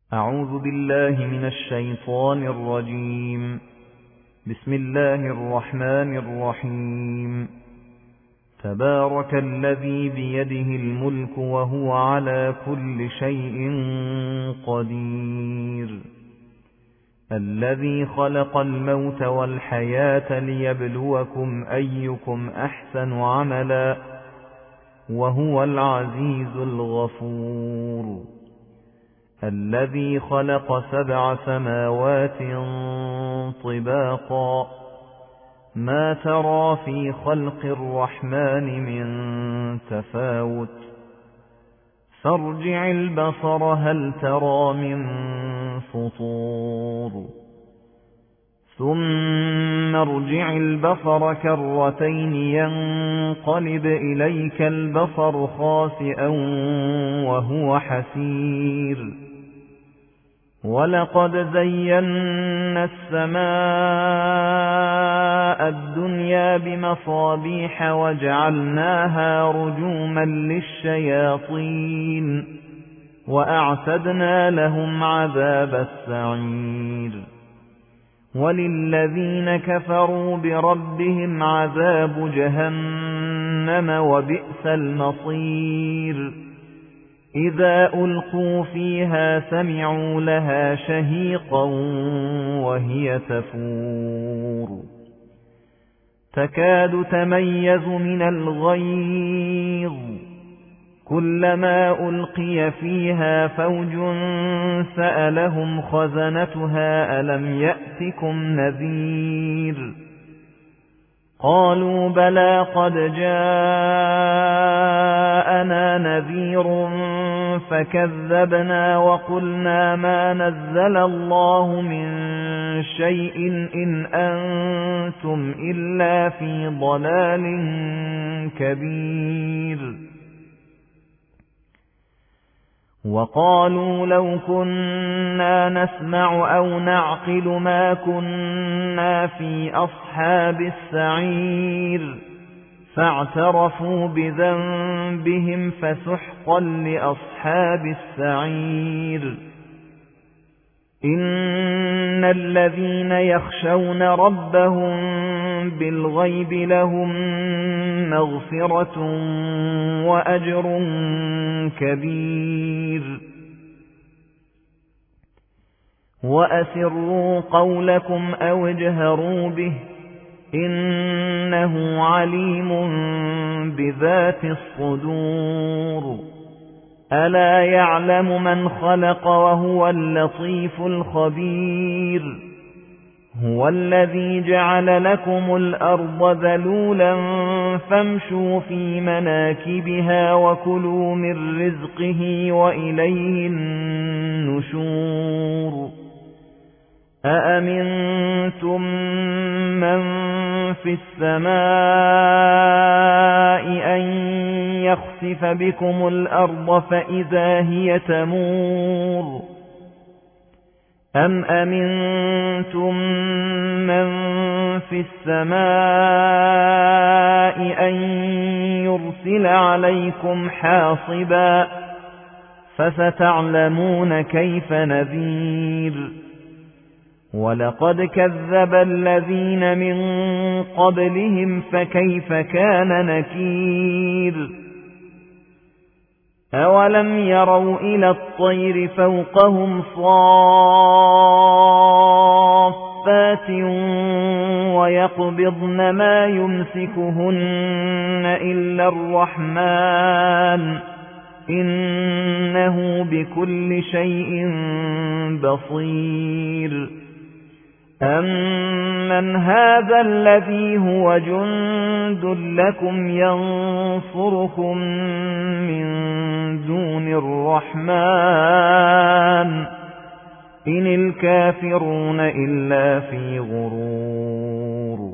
أعوذ بالله من الشيطان الرجيم. بسم الله الرحمن الرحيم. تبارك الذي بيده الملك وهو على كل شيء قدير. الذي خلق الموت والحياة ليبلوكم أيكم أحسن عملا وهو العزيز الغفور. الذي خلق 7 سماوات طباقا ما ترى في خلق الرحمن من تفاوت فارجع البصر هل ترى من فطور ثم ارجع البصر كرتين ينقلب إليك البصر خاسئا وهو حسير. ولقد زينا السماء الدنيا بمصابيح وجعلناها رجوما للشياطين وأعتدنا لهم عذاب السعير. وللذين كفروا بربهم عذاب جهنم وبئس المصير. إذا ألقوا فيها سمعوا لها شهيقا وهي تفور تكاد تميز من الغيظ كلما ألقي فيها فوج سألهم خزنتها ألم يأتكم نذير قالوا بلى قد جاءنا نذير فكذبنا وقلنا ما نزل الله من شيء إن أنتم إلا في ضلال كبير. وقالوا لو كنا نسمع أو نعقل ما كنا في أصحاب السعير فاعترفوا بذنبهم فسحقا لأصحاب السعير. إن الذين يخشون ربهم بالغيب لهم مغفرة وأجر كبير. وأسروا قولكم أو اجهروا به إنه عليم بذات الصدور. ألا يعلم من خلق وهو اللطيف الخبير. هو الذي جعل لكم الأرض ذلولا فامشوا في مناكبها وكلوا من رزقه وإليه النشور. أأمنتم من في السماء أن يخسف بكم الأرض فإذا هي تمور أم أمنتم من في السماء أن يرسل عليكم حاصبا فستعلمون كيف نذير. ولقد كذب الذين من قبلهم فكيف كان نكير. أولم يروا إلى الطير فوقهم صافات ويقبضن ما يمسكهن إلا الرحمن إنه بكل شيء بصير. أمن هذا الذي هو جند لكم ينصركم من دون الرحمن إن الكافرون إلا في غرور.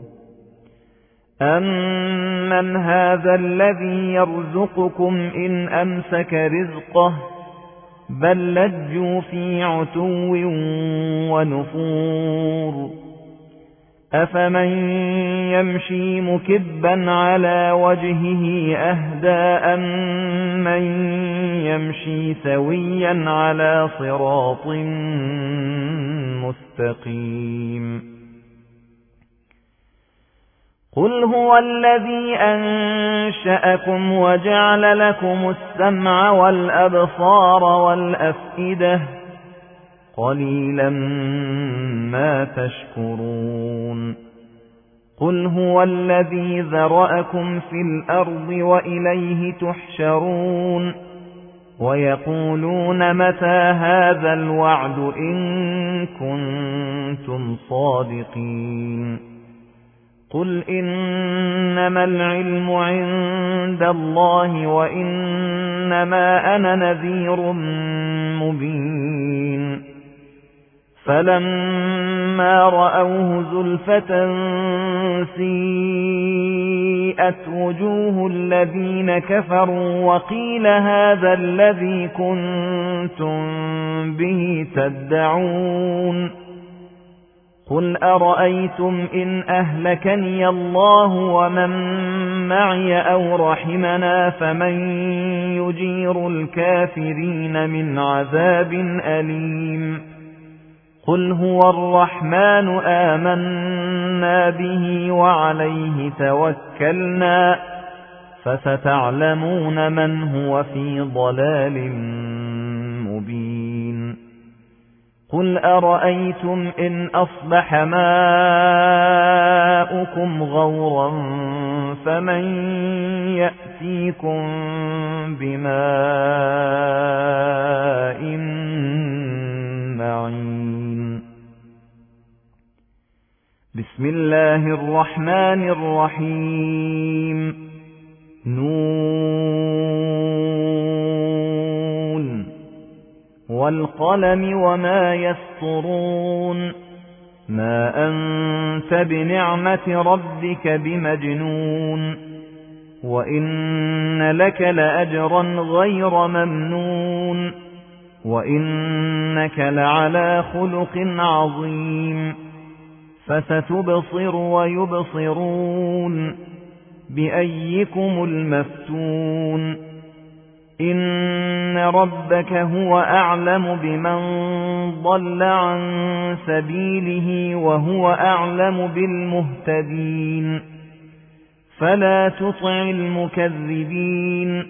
أمن هذا الذي يرزقكم إن أمسك رزقه بل لجوا في عتو ونفور. أفمن يمشي مكبا على وجهه أهدى أمن يمشي سويا على صراط مستقيم قل هو الذي أنشأكم وجعل لكم السمع والأبصار والأفئدة قليلا ما تشكرون قل هو الذي ذرأكم في الأرض وإليه تحشرون ويقولون متى هذا الوعد إن كنتم صادقين قل إنما العلم عند الله وإنما أنا نذير مبين فلما رأوه زلفة سيئت وجوه الذين كفروا وقيل هذا الذي كنتم به تدعون قل أرأيتم إن أهلكني الله ومن معي أو رحمنا فمن يجير الكافرين من عذاب أليم قل هو الرحمن آمنا به وعليه توكلنا فستعلمون من هو في ضلال مبين قل أرأيتم إن أصبح ماؤكم غورا فمن يأتيكم بماء معين بسم الله الرحمن الرحيم نون والقلم وما يسطرون ما أنت بنعمة ربك بمجنون وإن لك لأجرا غير ممنون وإنك لعلى خلق عظيم فستبصر ويبصرون بأيكم المفتون إن ربك هو أعلم بمن ضل عن سبيله وهو أعلم بالمهتدين فلا تطع المكذبين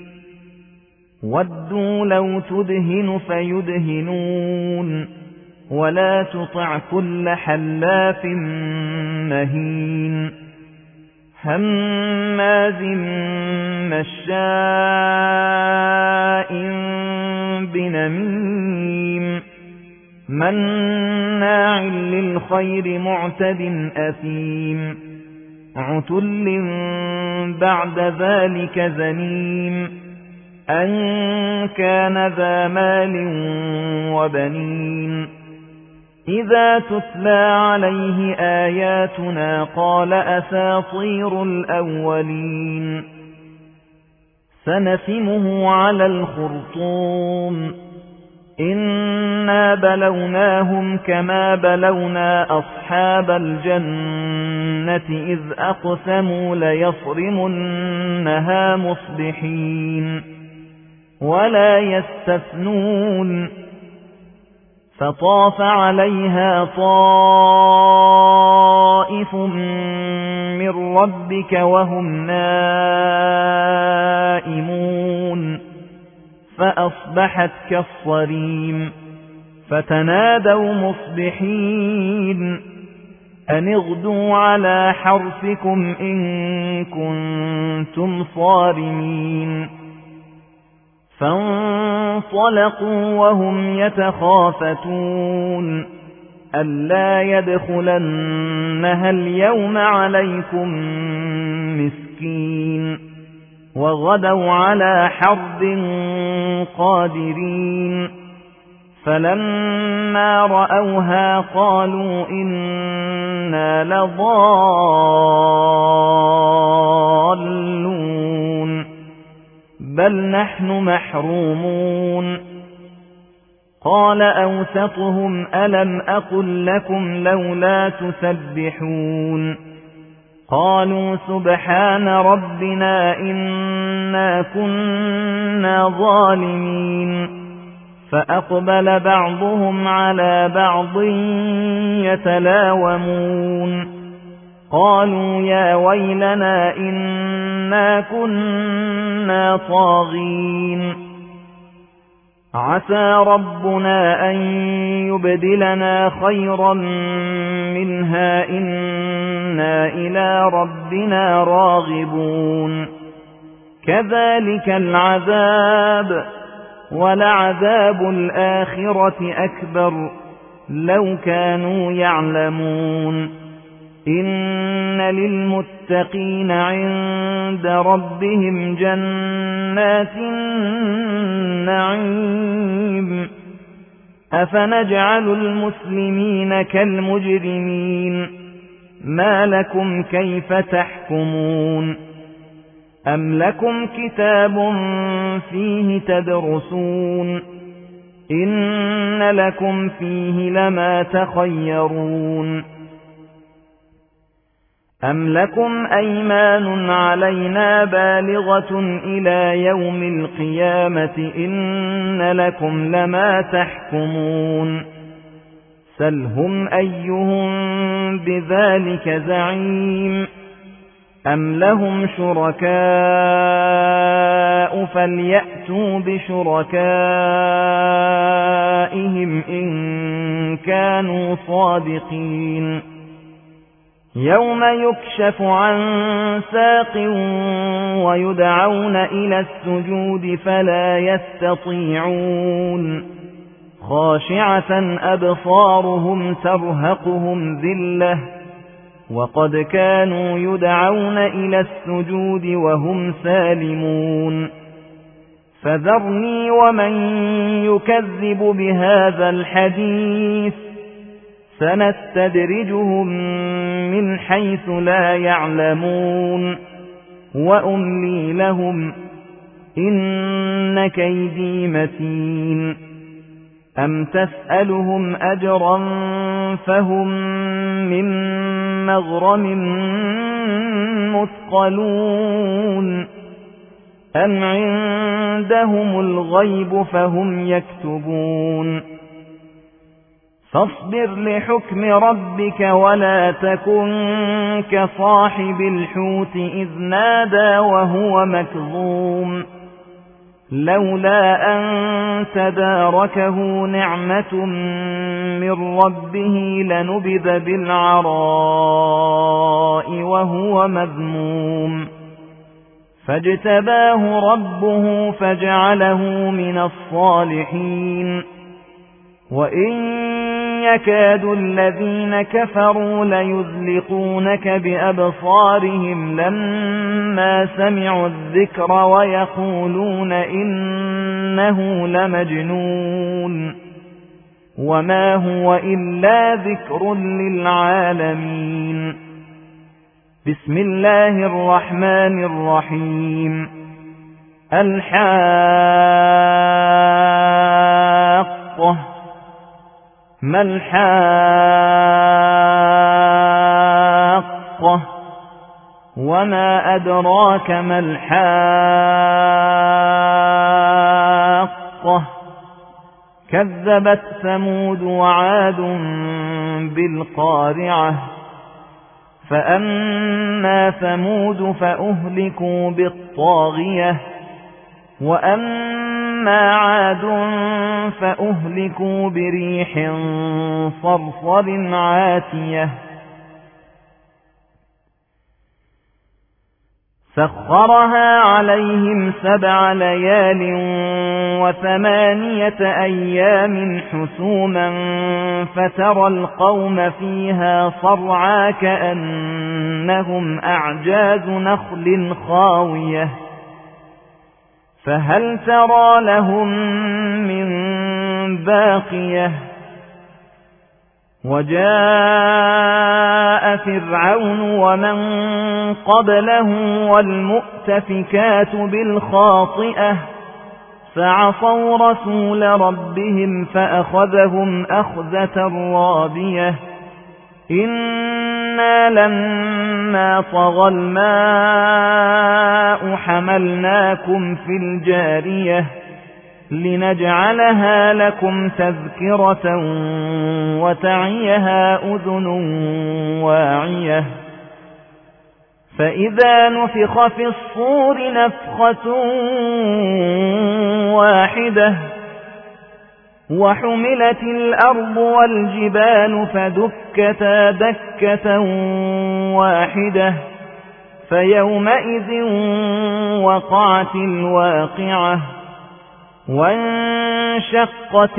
ودوا لو تدهن فيدهنون ولا تطع كل حلاف مهين هماز مشاء بنميم مناع للخير معتد أثيم عتل بعد ذلك زنيم أن كان ذا مال وبنين إذا تتلى عليه آياتنا قال أساطير الأولين سنسمه على الخرطوم إنا بلوناهم كما بلونا أصحاب الجنة إذ أقسموا ليصرمنها مصبحين ولا يستثنون فطاف عليها طائف من ربك وهم نائمون فأصبحت كالصريم فتنادوا مصبحين أن اغدوا على حرثكم إن كنتم صارمين فانطلقوا وهم يتخافتون ألا يدخلنها اليوم عليكم مسكين وغدوا على حرد قادرين فلما رأوها قالوا إنا لضالون بل نحن محرومون قال أوسطهم ألم أقل لكم لولا تسبحون قالوا سبحان ربنا إنا كنا ظالمين فأقبل بعضهم على بعض يتلاومون قالوا يا ويلنا إنا كنا طاغين عسى ربنا أن يبدلنا خيرا منها إنا إلى ربنا راغبون كذلك العذاب ولعذاب الآخرة أكبر لو كانوا يعلمون إن للمتقين عند ربهم جنات النعيم أفنجعل المسلمين كالمجرمين ما لكم كيف تحكمون أم لكم كتاب فيه تدرسون إن لكم فيه لما تخيرون أم لكم أيمان علينا بالغة إلى يوم القيامة إن لكم لما تحكمون سلهم أيهم بذلك زعيم أم لهم شركاء فليأتوا بشركائهم إن كانوا صادقين يوم يكشف عن ساق ويدعون إلى السجود فلا يستطيعون خاشعة أبصارهم ترهقهم ذلة وقد كانوا يدعون إلى السجود وهم سالمون فذرني ومن يكذب بهذا الحديث سنستدرجهم من حيث لا يعلمون وأملي لهم إن كيدي متين أم تسألهم أجرا فهم من مغرم مثقلون أم عندهم الغيب فهم يكتبون فاصبر لحكم ربك ولا تكن كصاحب الحوت إذ نادى وهو مكظوم لولا أن تداركه نعمة من ربه لنبذ بالعراء وهو مذموم فاجتباه ربه فجعله من الصالحين وإن يكاد الذين كفروا ليزلقونك بأبصارهم لما سمعوا الذكر ويقولون إنه لمجنون وما هو إلا ذكر للعالمين بسم الله الرحمن الرحيم الحاقة ما الحاقة وما أدراك ما الحاقة كذبت ثمود وعاد بالقارعة فأما ثمود فأهلكوا بالطاغية وأما عاد فأهلكوا بريح صرصر عاتية سخرها عليهم 7 ليال و8 أيام حسوما فترى القوم فيها صرعى كأنهم أعجاز نخل خاوية فهل ترى لهم من باقية وجاء فرعون ومن قبله والمؤتفكات بالخاطئة فعصوا رسول ربهم فأخذهم أخذة رابية إنا لما طغى الماء حملناكم في الجارية لنجعلها لكم تذكرة وتعيها أذن واعية فإذا نفخ في الصور نفخة واحدة وحملت الأرض والجبال فدكتا دكة واحدة فيومئذ وقعت الواقعة وانشقت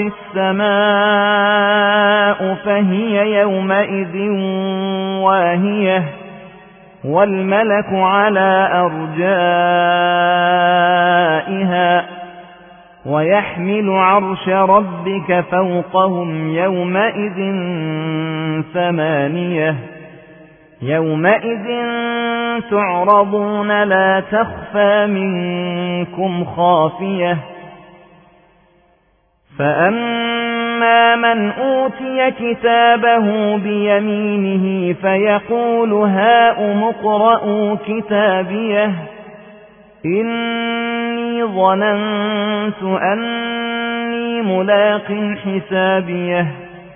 السماء فهي يومئذ واهية والملك على أرجائها ويحمل عرش ربك فوقهم يومئذ ثمانية يومئذ تعرضون لا تخفى منكم خافية فأما من أوتي كتابه بيمينه فيقول هاؤم اقرءوا كتابيه إني ظننت أني ملاق حسابيه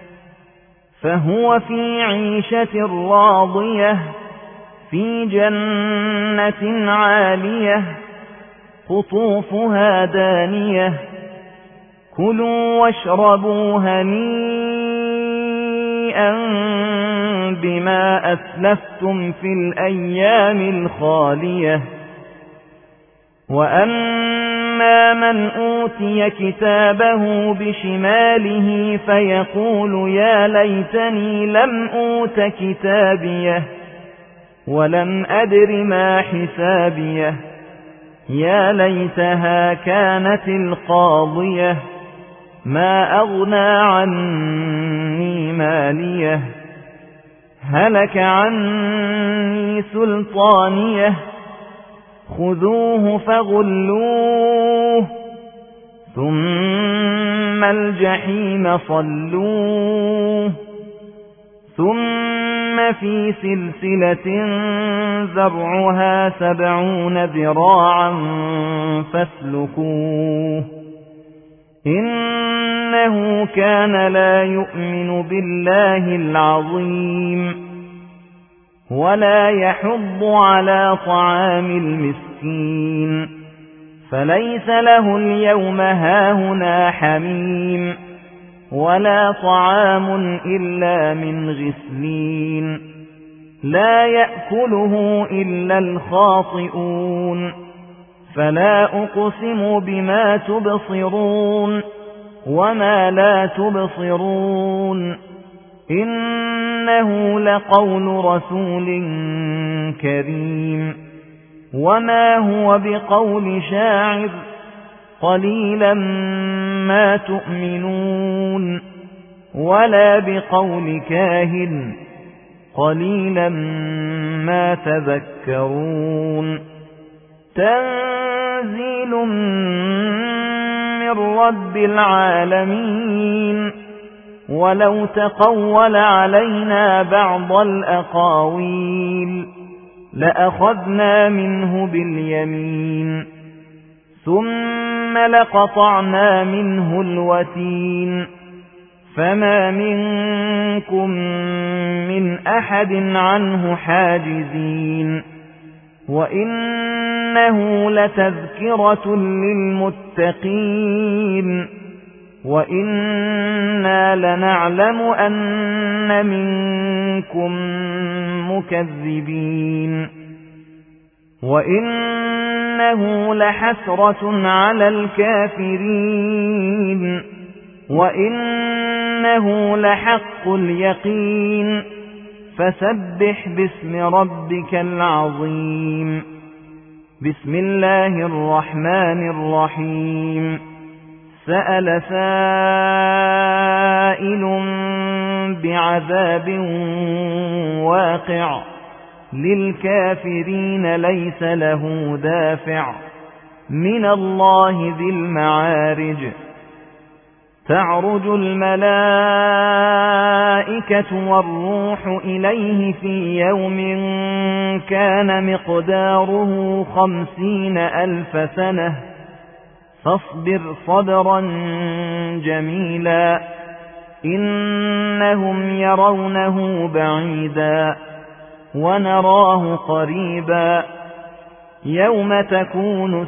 فهو في عيشة راضية في جنة عالية قطوفها دانية كلوا واشربوا هنيئا بما أسلفتم في الأيام الخالية وأما من أوتي كتابه بشماله فيقول يا ليتني لم أوت كتابيه ولم أدر ما حسابيه يا ليتها كانت القاضية ما أغنى عني ماليه هلك عني سلطانيه خذوه فغلوه ثم الجحيم صلوه ثم في سلسلة ذرعها 70 ذراعا فاسلكوه إنه كان لا يؤمن بالله العظيم ولا يحض على طعام المسكين فليس له اليوم هاهنا حميم ولا طعام إلا من غسلين لا يأكله إلا الخاطئون فلا أقسم بما تبصرون وما لا تبصرون إنه لقول رسول كريم وما هو بقول شاعر قليلا ما تؤمنون ولا بقول كاهن قليلا ما تذكرون تنزيل من رب العالمين ولو تقول علينا بعض الأقاويل لأخذنا منه باليمين ثم لقطعنا منه الوتين فما منكم من أحد عنه حاجزين وإنه لتذكرة للمتقين وإنا لنعلم أن منكم مكذبين وإنه لحسرة على الكافرين وإنه لحق اليقين فسبح باسم ربك العظيم بسم الله الرحمن الرحيم سأل سائل بعذاب واقع للكافرين ليس له دافع من الله ذي المعارج تعرج الملائكة والروح إليه في يوم كان مقداره 50,000 سنة فاصبر صبرا جميلا إنهم يرونه بعيدا ونراه قريبا يوم تكون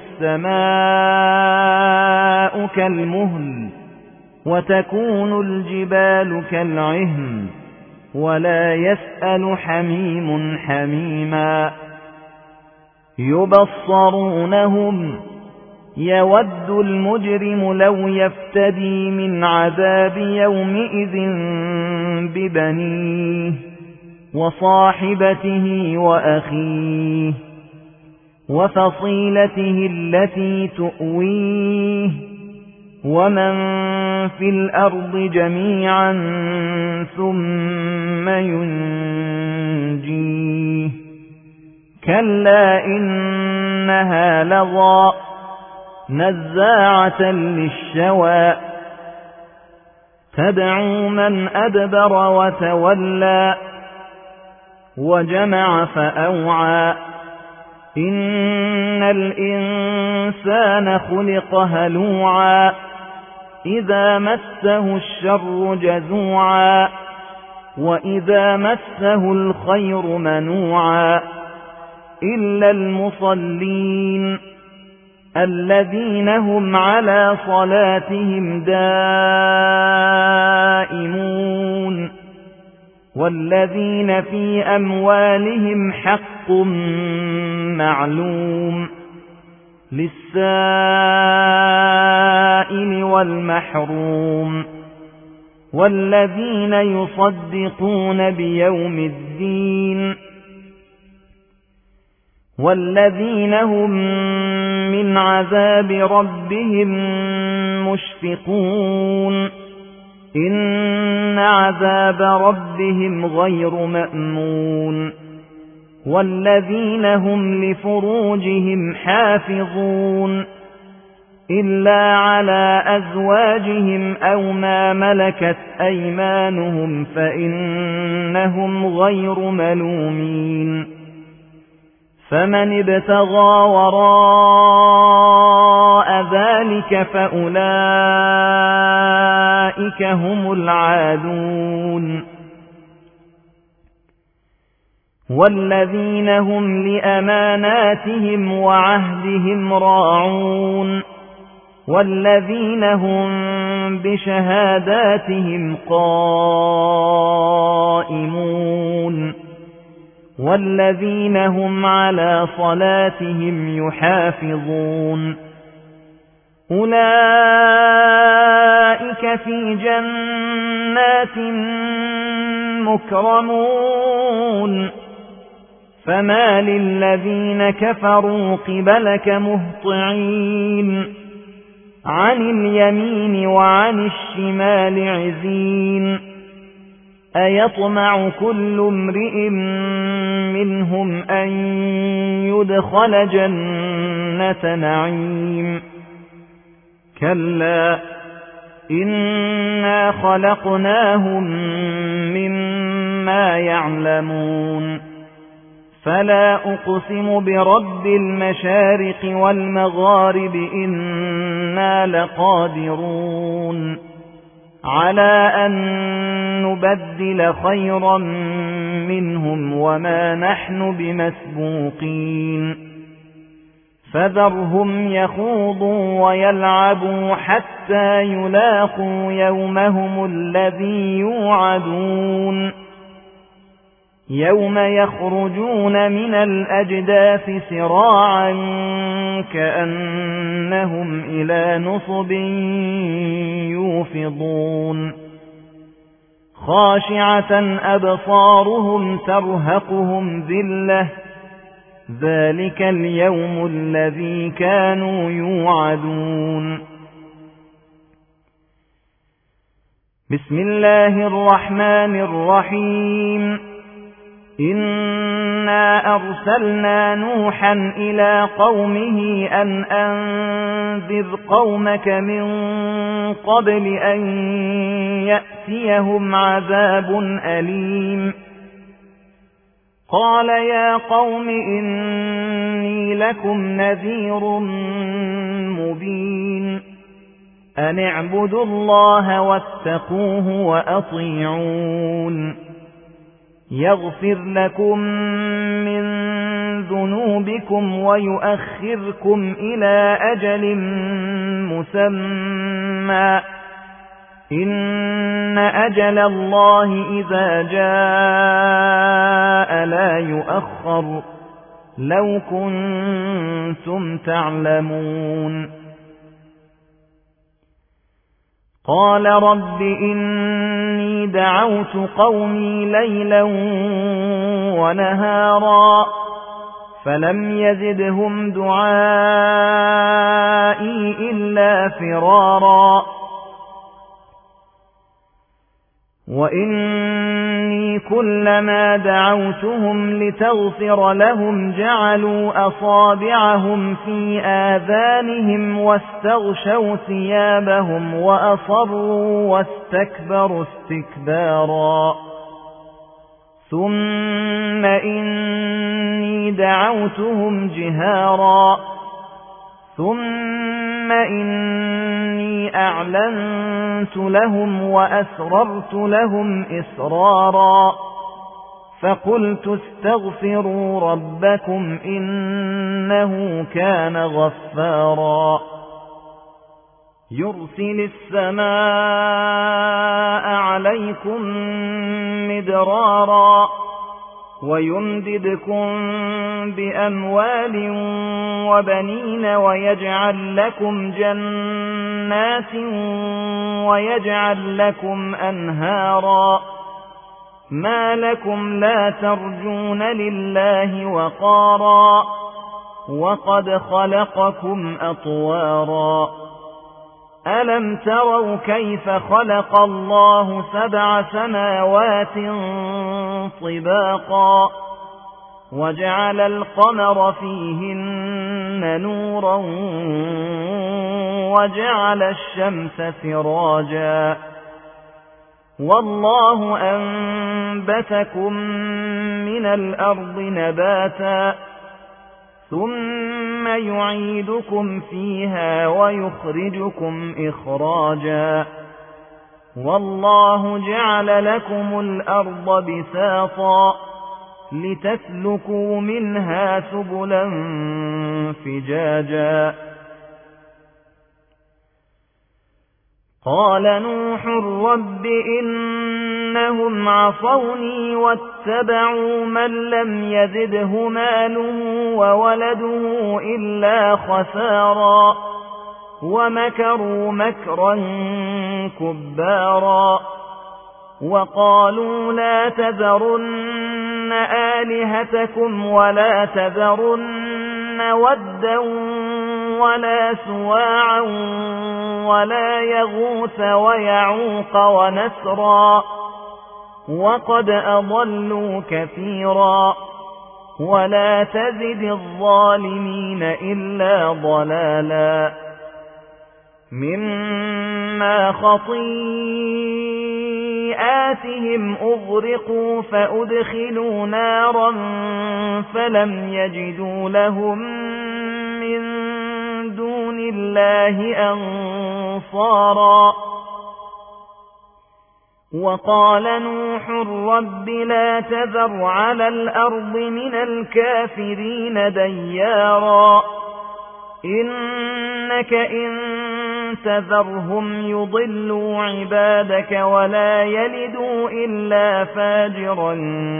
السماء كالمهل وتكون الجبال كالعهن ولا يسأل حميم حميما يبصرونهم يود المجرم لو يفتدي من عذاب يومئذ ببنيه وصاحبته وأخيه وفصيلته التي تؤويه ومن في الأرض جميعا ثم ينجيه كلا إنها لظى نزاعة للشوى تدعو من أدبر وتولى وجمع فأوعى إن الإنسان خلق هلوعا إذا مسه الشر جزوعا وإذا مسه الخير منوعا إلا المصلين الذين هم على صلاتهم دائمون والذين في أموالهم حق معلوم للسائل والمحروم والذين يصدقون بيوم الدين والذين هم من عذاب ربهم مشفقون إن عذاب ربهم غير مأمون والذين هم لفروجهم حافظون إلا على أزواجهم أو ما ملكت أيمانهم فإنهم غير ملومين فمن ابتغى وراء ذلك فأولئك هم العادون والذين هم لأماناتهم وعهدهم راعون والذين هم بشهاداتهم قائمون والذين هم على صلاتهم يحافظون أولئك في جنات مكرمون فما للذين كفروا قبلك مهطعين عن اليمين وعن الشمال عزين أيطمع كل امرئ منهم أن يدخل جنة نعيم كلا إنا خلقناهم مما يعلمون فلا أقسم برب المشارق والمغارب إنا لقادرون على أن نبدل خيرا منهم وما نحن بمسبوقين فذرهم يخوضوا ويلعبوا حتى يلاقوا يومهم الذي يوعدون يوم يخرجون من الأجداث سراعا كأنهم إلى نصب يوفضون خاشعة أبصارهم ترهقهم ذلة ذلك اليوم الذي كانوا يوعدون بسم الله الرحمن الرحيم إنا أرسلنا نوحا إلى قومه أن أنذر قومك من قبل أن يأتيهم عذاب أليم قال يا قوم إني لكم نذير مبين أن اعبدوا الله واتقوه وأطيعون يغفر لكم من ذنوبكم ويؤخركم إلى أجل مسمى إن أجل الله إذا جاء لا يؤخر لو كنتم تعلمون قال رب إني دعوت قومي ليلا ونهارا فلم يزدهم دعائي إلا فرارا وإني كلما دعوتهم لتغفر لهم جعلوا أصابعهم في آذانهم واستغشوا ثيابهم وأصروا واستكبروا استكبارا ثم إني دعوتهم جهارا ثم إني أعلنت لهم وأسررت لهم إسرارا فقلت استغفروا ربكم إنه كان غفارا يرسل السماء عليكم مدرارا ويمددكم بأموال وبنين ويجعل لكم جنات ويجعل لكم أنهارا ما لكم لا ترجون لله وقارا وقد خلقكم أطوارا ألم تروا كيف خلق الله 7 سماوات طباقا وجعل القمر فيهن نورا وجعل الشمس سراجا والله أنبتكم من الأرض نباتا ثم يعيدكم فيها ويخرجكم إخراجا والله جعل لكم الأرض بساطا لتسلكوا منها سبلا فجاجا قال نوح رب إنهم عصوني واتبعوا من لم يزده ماله وولده إلا خسارا ومكروا مكرا كبارا وقالوا لا تذرن آلهتكم ولا تذرن ودا ولا سواعا ولا يغوث ويعوق ونسرا وقد أضلوا كثيرا ولا تزد الظالمين إلا ضلالا مما خطيئاتهم أغرقوا فأدخلوا نارا فلم يجدوا لهم من دون الله أنصارا وقال نوح رب لا تذر على الأرض من الكافرين ديارا إنك إن تذرهم يضلوا عبادك ولا يلدوا إلا فاجرا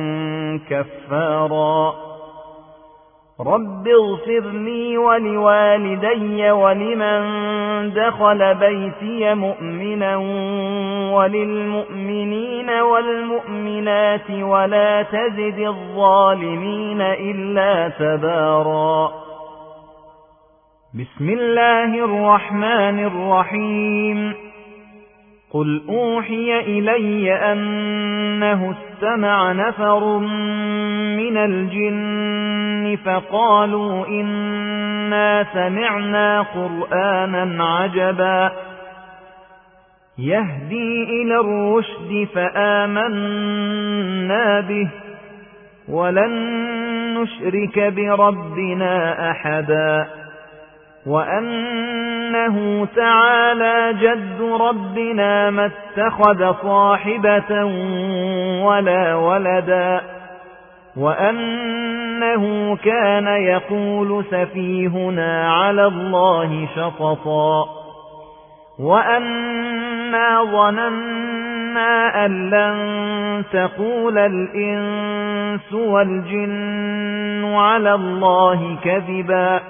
كفارا رب اغفر لي ولوالدي ولمن دخل بيتي مؤمنا وللمؤمنين والمؤمنات ولا تزد الظالمين إلا تبارا بسم الله الرحمن الرحيم قل أوحي إلي أنه استمع نفر من الجن فقالوا إنا سمعنا قرآنا عجبا يهدي إلى الرشد فآمنا به ولن نشرك بربنا أحدا وأنه تعالى جد ربنا ما اتخذ صاحبة ولا ولدا وأنه كان يقول سفيهنا على الله شططا وأنا ظننا أن لن تقول الإنس والجن على الله كذبا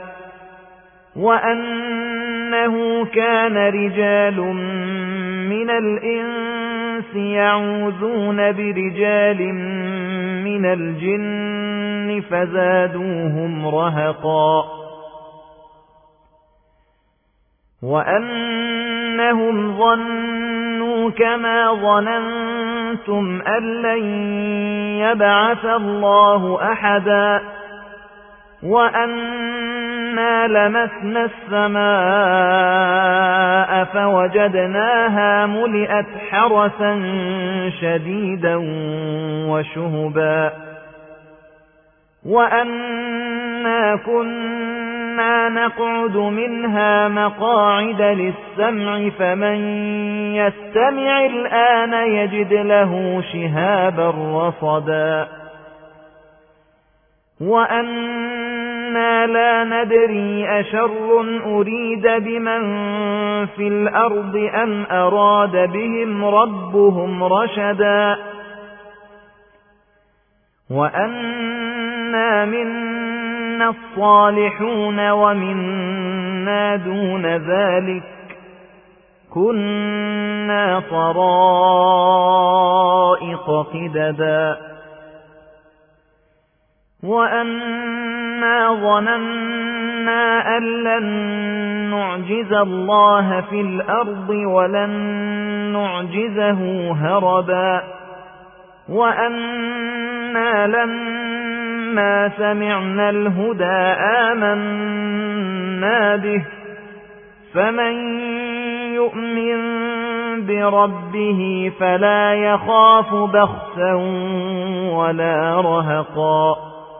وأنه كان رجال من الإنس يعوذون برجال من الجن فزادوهم رهقا وأنهم ظنوا كما ظننتم أن لن يبعث الله أحدا وأنا لمسنا السماء فوجدناها ملئت حرسا شديدا وشهبا وأنا كنا نقعد منها مقاعد للسمع فمن يستمع الآن يجد له شهابا رصدا وأنا لا ندري أشر أريد بمن في الأرض أم أراد بهم ربهم رشدا وأنا منا الصالحون ومنا دون ذلك كنا طرائق قددا وأنا ظننا أن لن نعجز الله في الأرض ولن نعجزه هربا وأنا لما سمعنا الهدى آمنا به فمن يؤمن بربه فلا يخاف بخسا ولا رهقا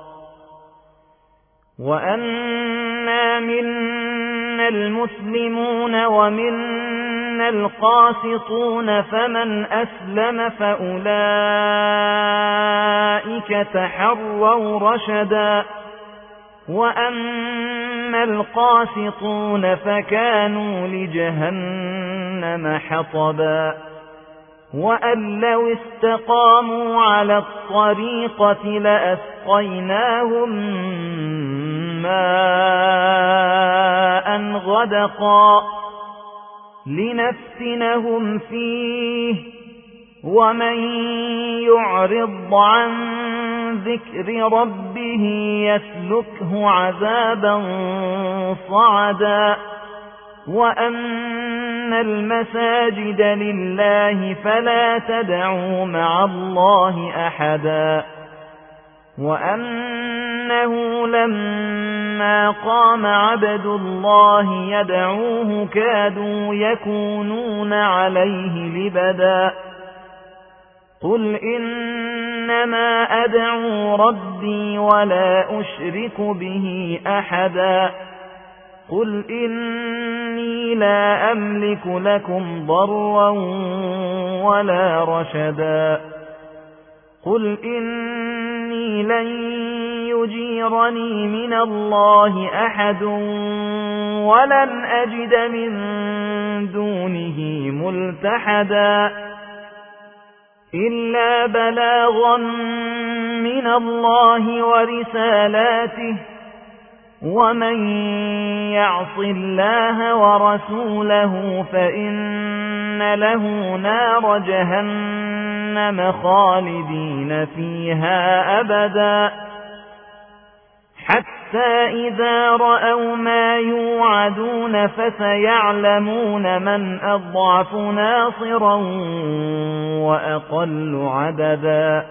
وأنا منا المسلمون ومنا القاسطون فمن أسلم فأولئك تحروا رشدا وأما القاسطون فكانوا لجهنم حطبا وأن لو استقاموا على الطريقة لأسقيناهم ماء غدقا لنفتنهم فيه ومن يعرض عن ذكر ربه يسلكه عذابا صعدا وأن المساجد لله فلا تدعوا مع الله أحدا وأنه لما قام عبد الله يدعوه كادوا يكونون عليه لبدا قل إنما أدعو ربي ولا أشرك به أحدا قل إني لا أملك لكم ضرا ولا رشدا قل إني لن يجيرني من الله أحد ولن أجد من دونه ملتحدا إلا بلاغا من الله ورسالاته ومن يعص الله ورسوله فإن له نار جهنم خالدين فيها أبدا حتى حتى إذا رأوا ما يوعدون فسيعلمون من أضعف ناصرا وأقل عددا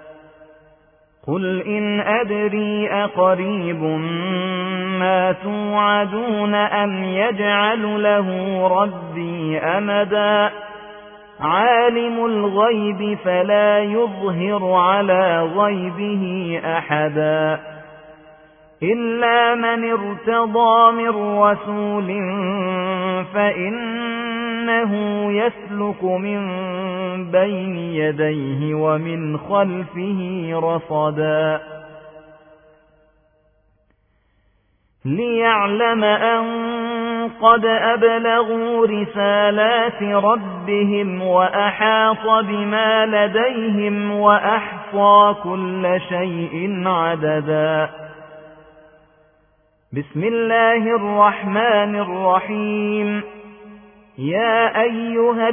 قل إن أدري أقريب ما توعدون أم يجعل له ربي أمدا عالم الغيب فلا يظهر على غيبه أحدا إلا من ارتضى من رسول فإنه يسلك من بين يديه ومن خلفه رصدا ليعلم أن قد أبلغوا رسالات ربهم وأحاط بما لديهم وأحصى كل شيء عددا بسم الله الرحمن الرحيم يا أيها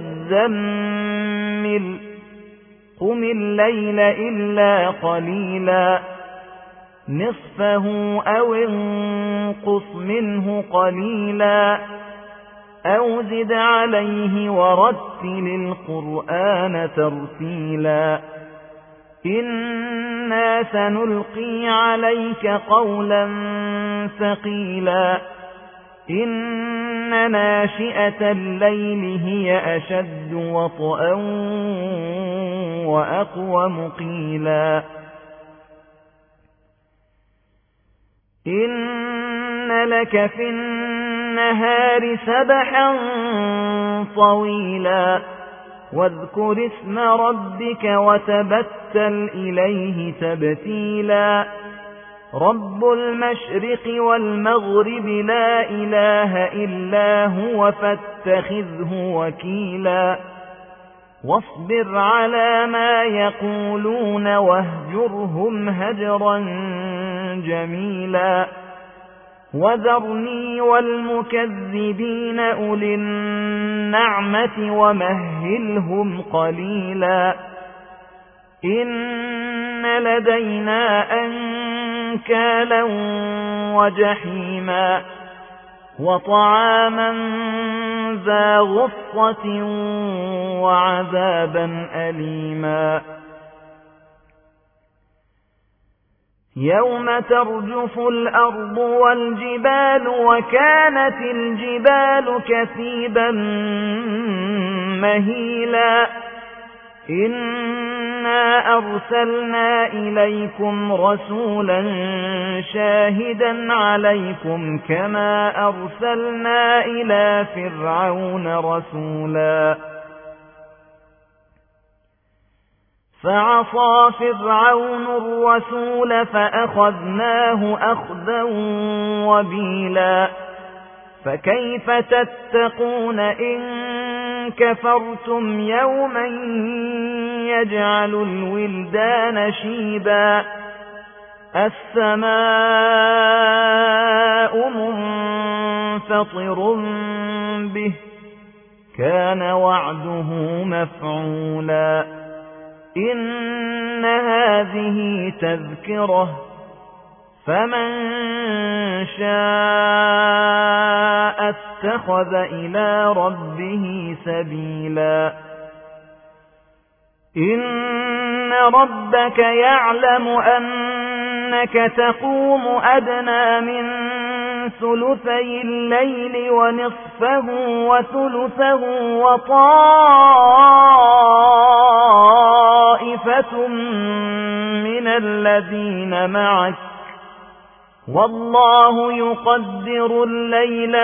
المزمل قم الليل إلا قليلا نصفه أو انقص منه قليلا أو زد عليه ورتل القرآن ترتيلا إنا سنلقي عليك قولا ثقيلا إن ناشئة الليل هي أشد وطئا وأقوم قيلا إن لك في النهار سبحا طويلا واذكر اسم ربك وتبتل إليه تبتيلا رب المشرق والمغرب لا إله إلا هو فاتخذه وكيلا واصبر على ما يقولون واهجرهم هجرا جميلا وذرني والمكذبين أولي النعمة ومهلهم قليلا إن لدينا أنكالا وجحيما وطعاما ذا غصة وعذابا أليما يوم ترجف الأرض والجبال وكانت الجبال كثيبا مهيلا إنا أرسلنا إليكم رسولا شاهدا عليكم كما أرسلنا إلى فرعون رسولا فعصى فرعون الرسول فأخذناه أخذا وبيلا فكيف تتقون إن كفرتم يوما يجعل الولدان شيبا السماء منفطر به كان وعده مفعولا إن هذه تذكرة فمن شاء اتخذ إلى ربه سبيلا إن ربك يعلم أنك تقوم أدنى من ثلثي الليل ونصفه وثلثه وطائفة من الذين معك والله يقدر الليل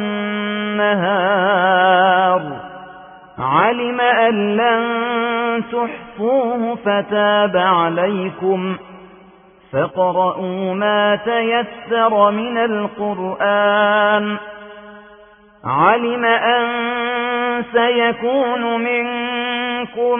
والنهار علم أن لن تحصوه فتاب عليكم فاقرؤوا ما تيسر من القرآن علم أن سيكون منكم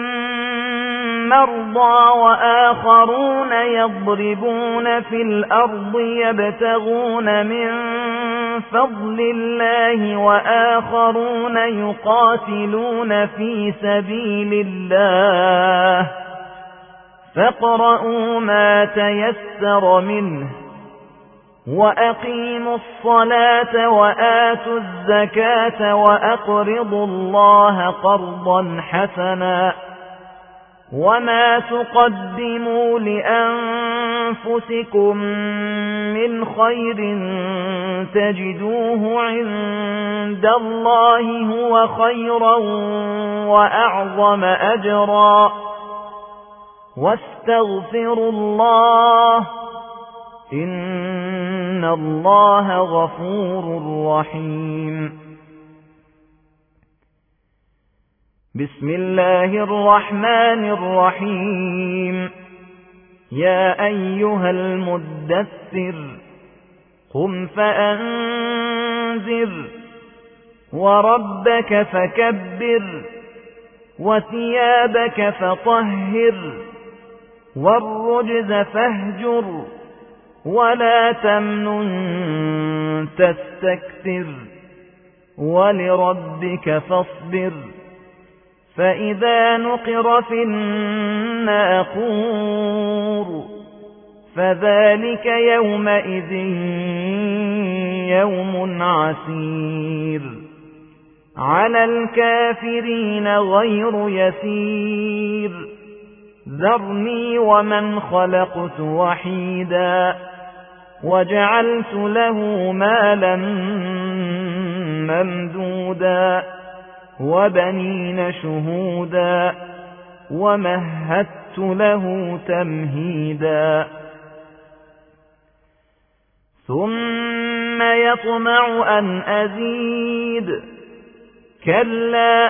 مرضى وآخرون يضربون في الأرض يبتغون من فضل الله وآخرون يقاتلون في سبيل الله فاقرؤوا ما تيسر منه وأقيموا الصلاة وآتوا الزكاة وأقرضوا الله قرضا حسنا وما تقدموا لأنفسكم من خير تجدوه عند الله هو خيرا وأعظم أجرا واستغفروا الله إن الله غفور رحيم. بسم الله الرحمن الرحيم. يا أيها المدثر قم فأنذر وربك فكبر وثيابك فطهر والرجز فاهجر ولا تمنن تستكثر ولربك فاصبر فإذا نقر في الناقور فذلك يومئذ يوم عسير على الكافرين غير يسير ذرني ومن خلقت وحيدا وجعلت له مالا ممدودا وبنين شهودا ومهدت له تمهيدا ثم يطمع أن أزيد كلا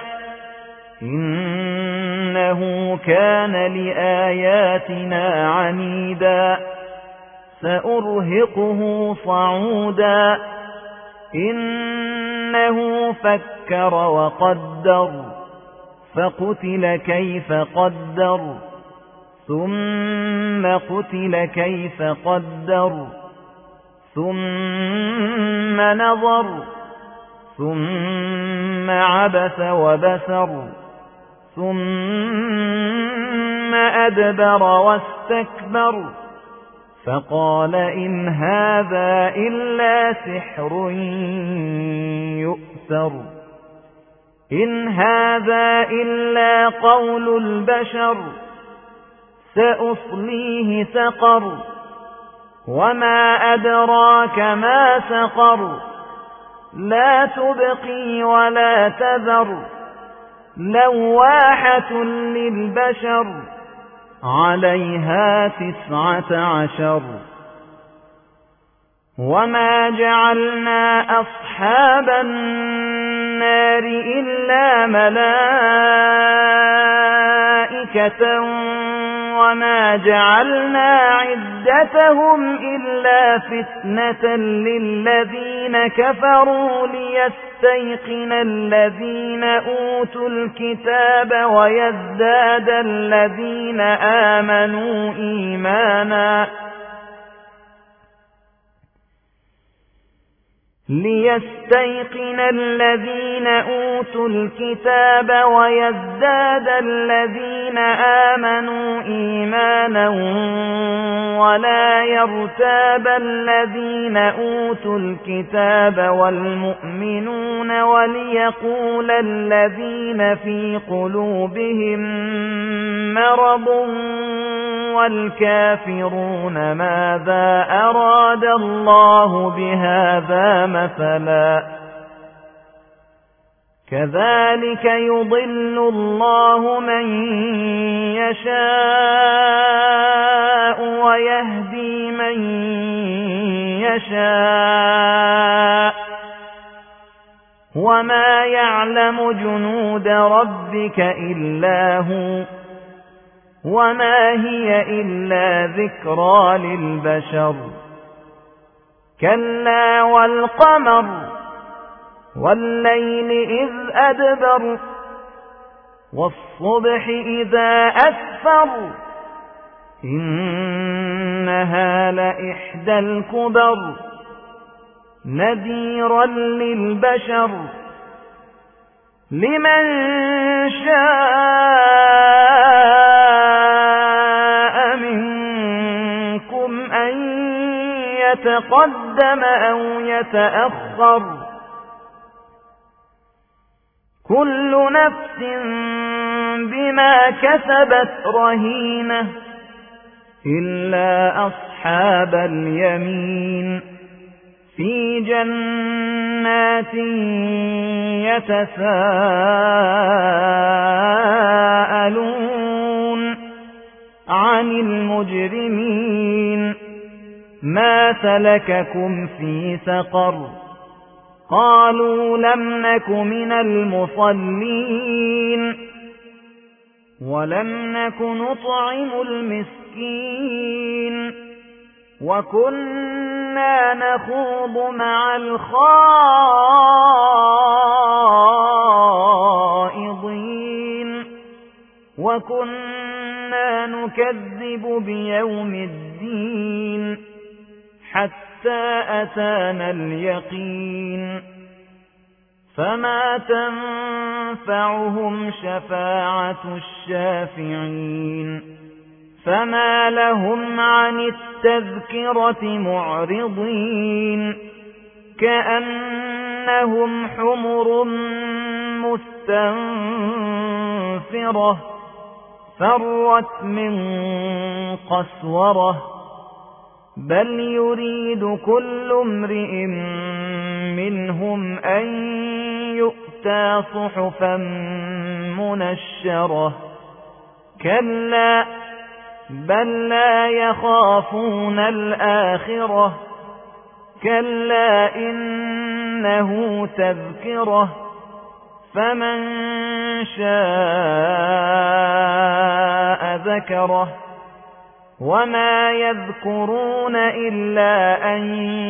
إنه كان لآياتنا عنيدا سأرهقه صعودا إنه فكر وقدر فقتل كيف قدر ثم قتل كيف قدر ثم نظر ثم عبس وبسر ثم أدبر واستكبر فقال إن هذا إلا سحر يؤثر إن هذا إلا قول البشر سأصليه سقر وما أدراك ما سقر لا تبقي ولا تذر لواحة للبشر عليها 19 وما جعلنا أصحاب النار إلا ملائكة وما جعلنا عدتهم إلا فتنة للذين كفروا ليستيقن الذين أوتوا الكتاب ويزداد الذين آمنوا إيمانا ليستيقن الذين أوتوا الكتاب ويزداد الذين آمنوا إيمانا ولا يرتاب الذين أوتوا الكتاب والمؤمنون وليقول الذين في قلوبهم مرض والكافرون ماذا أراد الله بهذا مثلا كذلك يضل الله من يشاء ويهدي من يشاء وما يعلم جنود ربك إلا هو وما هي إلا ذكرى للبشر كلا والقمر والليل إذ أدبر والصبح إذا أسفر إنها لإحدى الكبر نذيرا للبشر لمن شاء منكم أن يتقدم أو يتأخر كل نفس بما كسبت رهينة إلا أصحاب اليمين في جنات يتساءلون عن المجرمين ما سلككم في سقر قالوا لم نك من المصلين ولم نك نطعم المسكين وكنا نخوض مع الخائضين وكنا نكذب بيوم الدين حتى أتانا اليقين فما تنفعهم شفاعة الشافعين فما لهم عن التذكرة معرضين كأنهم حمر مستنفرة فرت من قسورة بل يريد كل امرئ منهم أن يؤتى صحفا منشرة كلا بل لا يخافون الآخرة كلا إنه تذكرة فمن شاء ذكره وما يذكرون إلا أن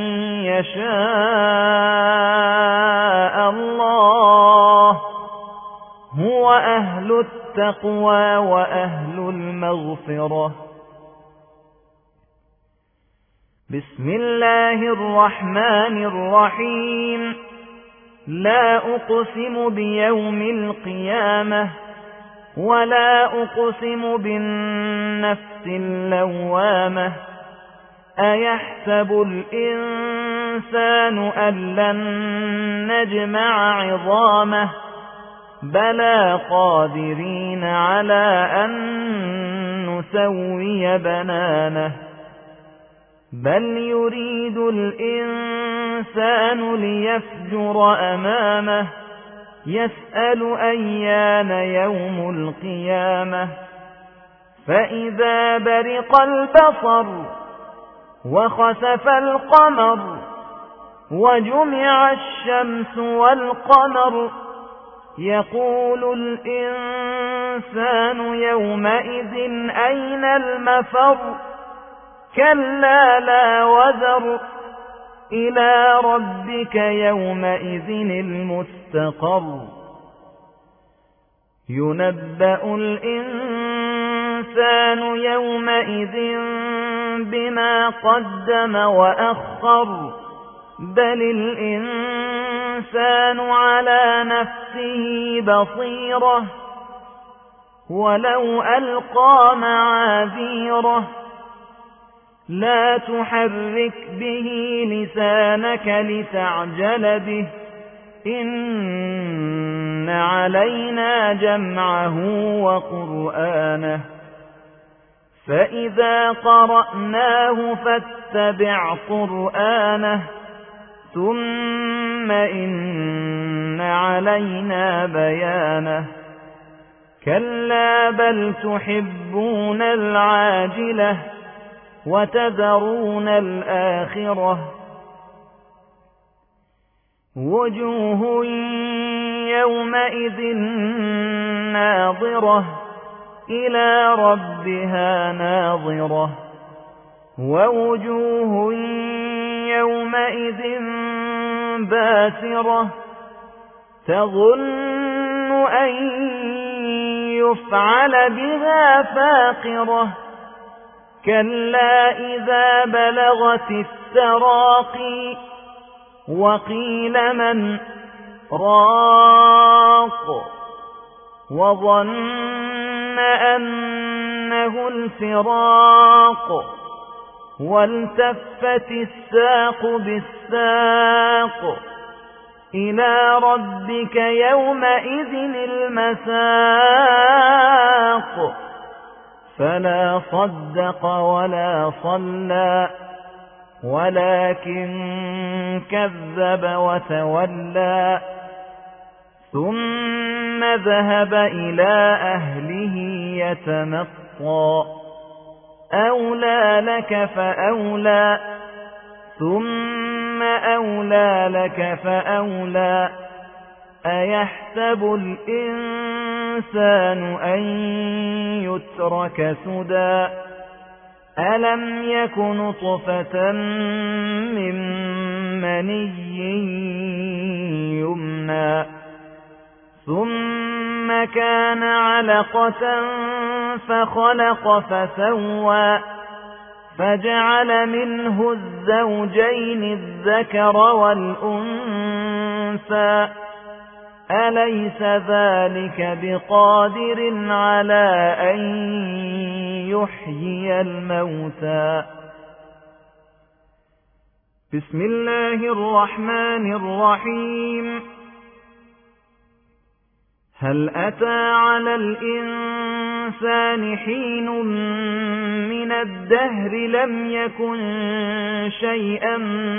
يشاء الله هو أهل التقوى وأهل المغفرة بسم الله الرحمن الرحيم لا أقسم بيوم القيامة ولا أقسم بالنفس اللوامة أيحسب الإنسان أن لن نجمع عظامه بلى قادرين على أن نسوي بنانه بل يريد الإنسان ليفجر أمامه يسأل أيان يوم القيامة فإذا برق البصر وخسف القمر وجمع الشمس والقمر يقول الإنسان يومئذ أين المفر كلا لا وزر إلى ربك يومئذ المستقر ينبأ الإنسان يومئذ بما قدم وأخر بل الإنسان على نفسه بصيرة ولو ألقى معاذيره لا تحرك به لسانك لتعجل به إن علينا جمعه وقرآنه فإذا قرأناه فاتبع قرآنه ثم إن علينا بيانه كلا بل تحبون العاجلة وتذرون الآخرة وجوه يومئذ ناظرة إلى ربها ناظرة ووجوه يومئذ باسرة تظن أن يفعل بها فاقرة كلا إذا بلغت التراقي وقيل من راق وظن أنه الفراق والتفت الساق بالساق إلى ربك يومئذ المساق فلا صدق ولا صلى ولكن كذب وتولى ثم ذهب إلى أهله يتمطى أولى لك فأولى ثم أولى لك فأولى أيحسب الإنسان أن يترك سدى ألم يك نطفة من مني يمنى ثم كان علقة فخلق فسوى فجعل منه الزوجين الذكر والأنثى أليس ذلك بقادر على أن يحيي الموتى بسم الله الرحمن الرحيم هل أتى على الإنسان حين من الدهر لم يكن شيئا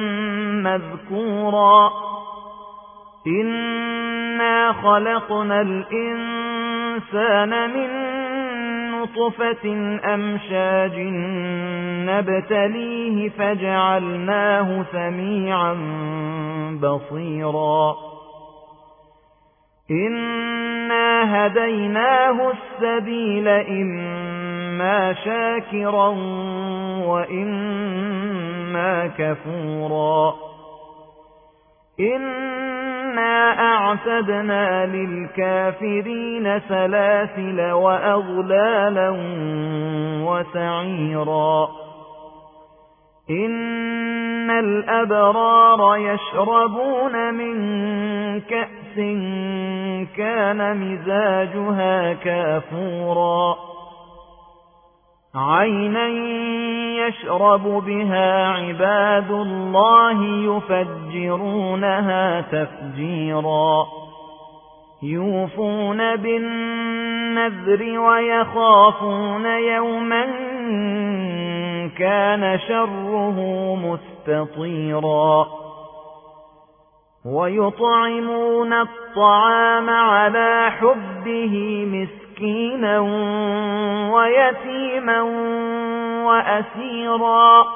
مذكورا إنا خلقنا الإنسان من نطفة أمشاج نبتليه فجعلناه سميعا بصيرا إنا هديناه السبيل إما شاكرا وإما كفورا إنا أعتدنا للكافرين سلاسل وأغلالا وسعيرا إن الأبرار يشربون من كأس كان مزاجها كافورا عينا يشرب بها عباد الله يفجرونها تفجيرا يوفون بالنذر ويخافون يوما كان شره مستطيرا ويطعمون الطعام على حبه مسكينا ويتيما وأسيرا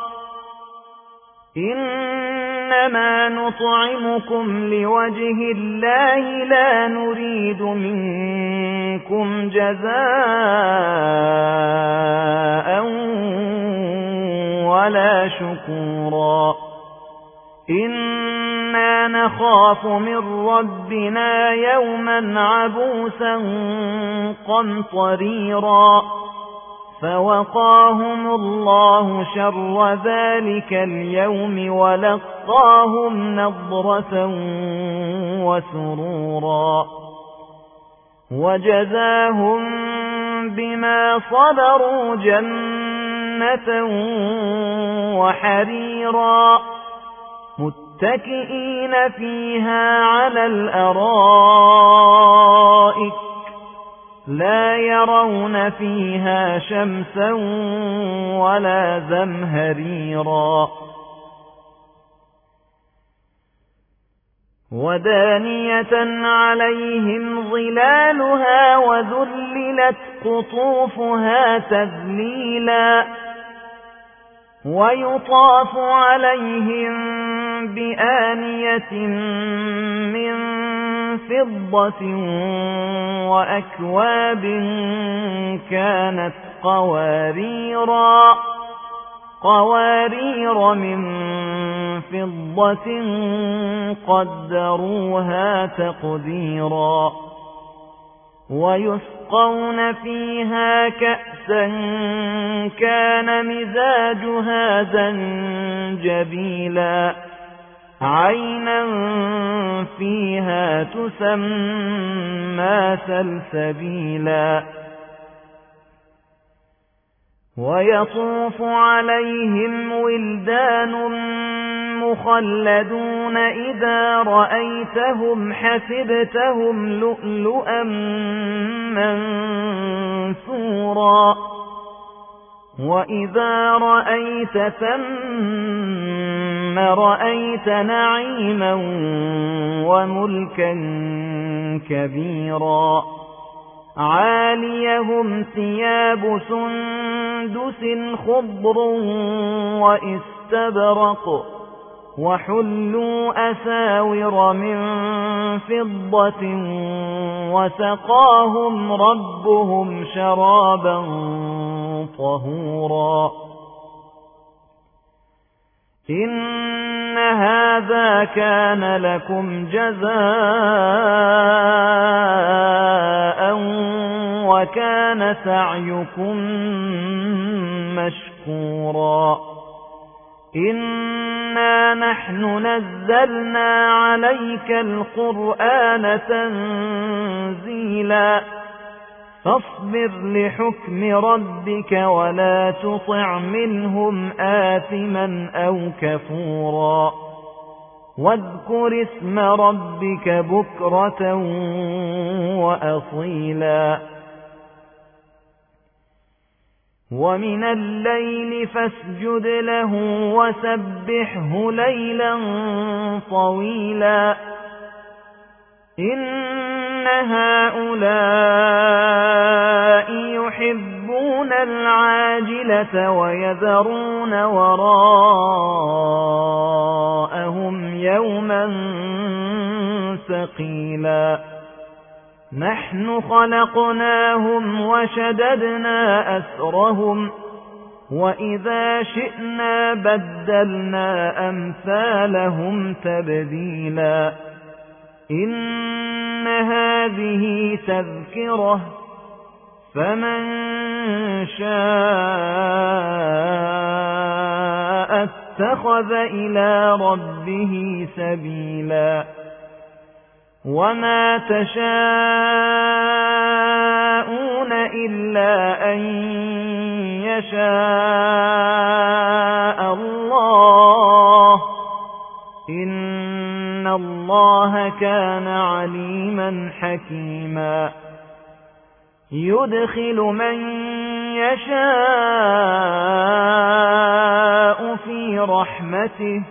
إنما نطعمكم لوجه الله لا نريد منكم جزاء ولا شكورا إنا نخاف من ربنا يوما عبوسا قمطريرا فوقاهم الله شر ذلك اليوم ولقاهم نضرة وسرورا وجزاهم بما صبروا جنة وحريرا متكئين فيها على الأرائك لا يرون فيها شمسا ولا زمهريرا ودانية عليهم ظلالها وذللت قطوفها تذليلا ويطاف عليهم بآنية من فضة وأكواب كانت قوارير من فضة قدروها تقديرا ويسقون فيها كأسا كان مزاجها زنجبيلا عينا فيها تسمى سلسبيلا ويطوف عليهم ولدان مخلدون إذا رأيتهم حسبتهم لؤلؤا منثورا وإذا رأيت ثم رأيت نعيما وملكا كبيرا عاليهم ثياب سندس خضر واستبرق وحلوا أساور من فضة وسقاهم ربهم شرابا طهورا إن هذا كان لكم جزاء وكان سعيكم مشكورا إنا نحن نزلنا عليك القرآن تنزيلا فاصبر لحكم ربك ولا تطع منهم آثما أو كفورا واذكر اسم ربك بكرة وأصيلا ومن الليل فاسجد له وسبحه ليلا طويلا إن هؤلاء يحبون العاجلة ويذرون وراءهم يوما ثقيلا نحن خلقناهم وشددنا أسرهم وإذا شئنا بدلنا أمثالهم تبديلا إن هذه تذكرة فمن شاء اتخذ إلى ربه سبيلا وما تشاءون إلا أن يشاء الله إن الله كان عليما حكيما يدخل من يشاء في رحمته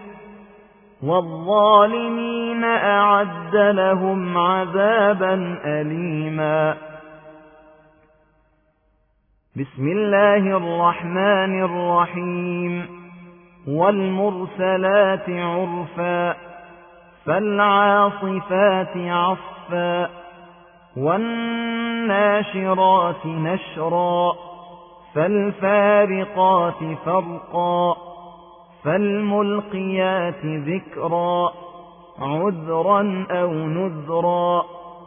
والظالمين أعد لهم عذابا أليما بسم الله الرحمن الرحيم والمرسلات عرفا فالعاصفات عصفا والناشرات نشرا فالفارقات فرقا فالملقيات ذكرا عذرا أو نذرا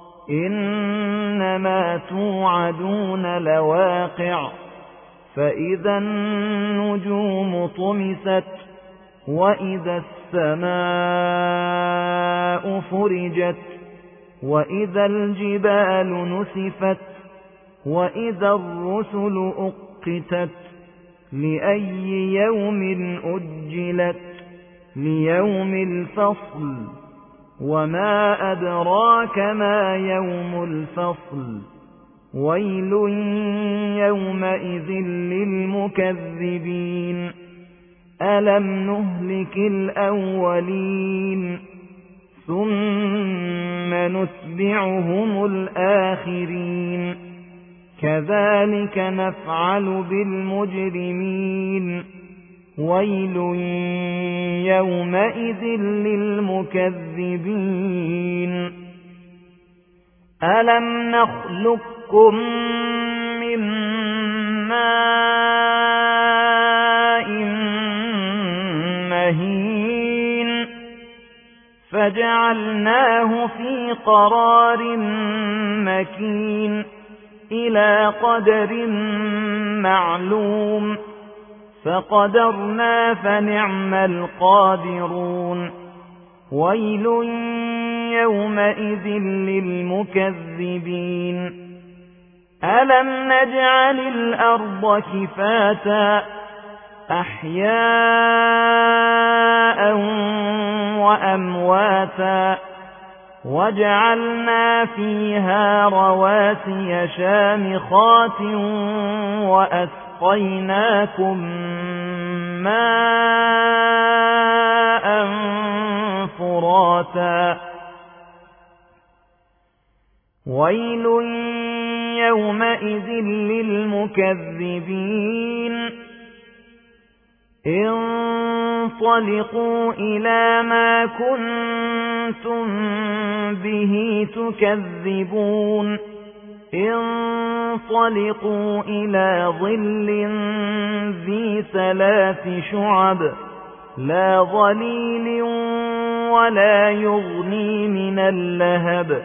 إنما توعدون لواقع فإذا النجوم طمست وإذا السماء فرجت وإذا الجبال نسفت وإذا الرسل أقتت لأي يوم أجلت ليوم الفصل وما أدراك ما يوم الفصل ويل يومئذ للمكذبين ألم نهلك الأولين ثم نتبعهم الآخرين كذلك نفعل بالمجرمين ويل يومئذ للمكذبين ألم نخلقكم من ماء مهين فجعلناه في قرار مكين إلى قدر معلوم فقدرنا فنعم القادرون ويل يومئذ للمكذبين ألم نجعل الأرض كفاتا أحياء وأمواتا وجعلنا فيها رواسي شامخات وأسقيناكم ماء فراتا ويل يومئذ للمكذبين انطلقوا إلى ما كنتم به تكذبون انطلقوا إلى ظل ذي 3 شعب لا ظليل ولا يغني من اللهب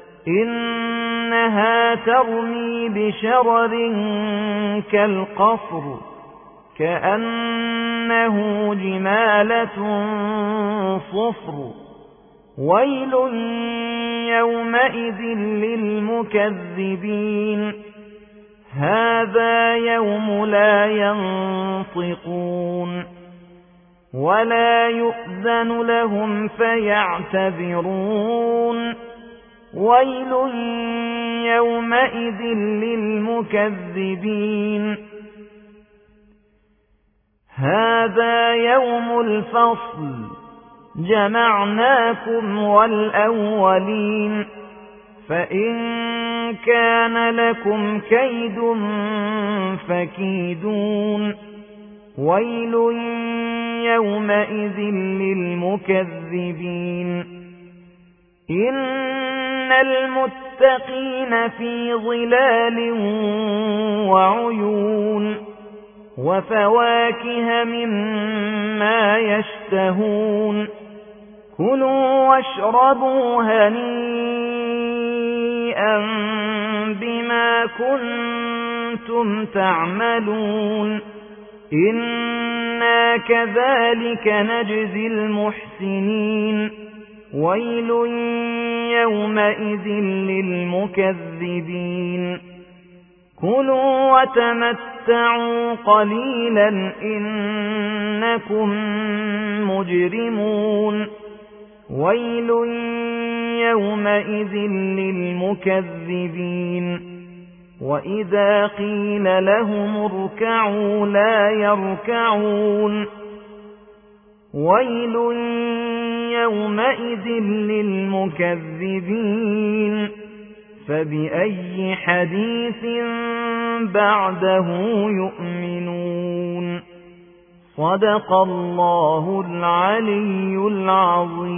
إنها ترمي بشرر كالقصر كأنه جمالة صفر ويل يومئذ للمكذبين هذا يوم لا ينطقون ولا يؤذن لهم فيعتذرون ويل يومئذ للمكذبين هذا يوم الفصل جمعناكم والأولين فإن كان لكم كيد فكيدون ويل يومئذ للمكذبين إن المتقين في ظلال وعيون وفواكه مما يشتهون كلوا واشربوا هنيئا بما كنتم تعملون إنا كذلك نجزي المحسنين ويل يومئذ للمكذبين كلوا وتمتعوا قليلا إنكم مجرمون ويل يومئذ للمكذبين وإذا قيل لهم اركعوا لا يركعون ويل يومئذ للمكذبين فبأي حديث بعده يؤمنون صدق الله العلي العظيم.